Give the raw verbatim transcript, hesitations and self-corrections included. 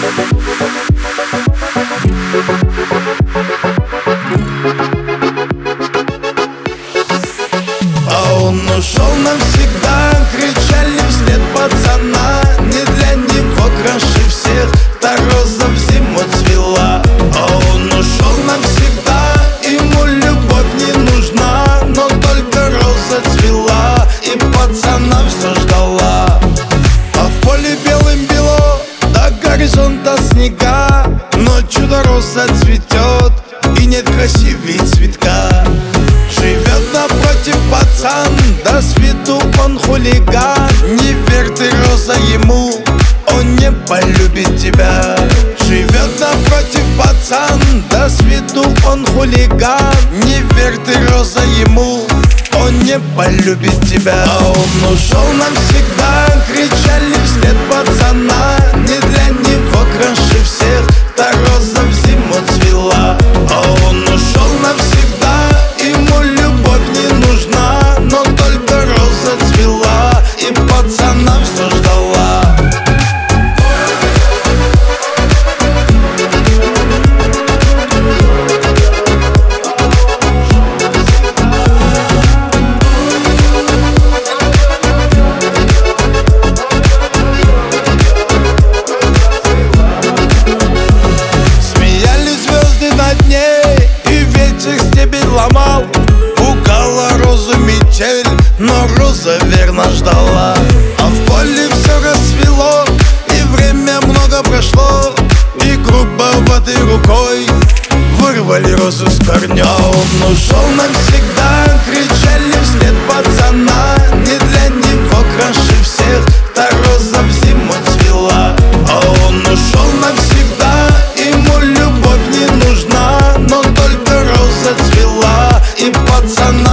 А он ушел навсегда, кричали вслед пацана. Не для него краше всех та роза в зиму цвела. А он ушел навсегда, ему любовь не нужна, но только роза цвела и пацана все ждала. А в поле белым бело, до горизонта снега, но чудо-роза цветет, и нет красивей цветка. Живет напротив пацан, да с виду он хулиган. Не верь ты, роза, ему, он не полюбит тебя. Живет напротив пацан, да с виду он хулиган. Не верь ты, роза, ему, он не полюбит тебя. А он ушел навсегда, кричали вслед пацана. Не для него краше всех та роза в зиму цвела. А он ушел навсегда, ему любовь не нужна, но только роза цвела и пацана все ждала. Смеялись звезды над ней, и ветер стебель ломал. Пугала розу метель, но роза верно ждала. А в поле все расцвело, и время много прошло, и грубоватой рукой вырвали розу с корнем. Он ушел навсегда, кричали вслед пацана. Не для него краше всех та роза в зиму цвела. А он ушел навсегда, ему любовь не нужна, но только роза цвела и пацана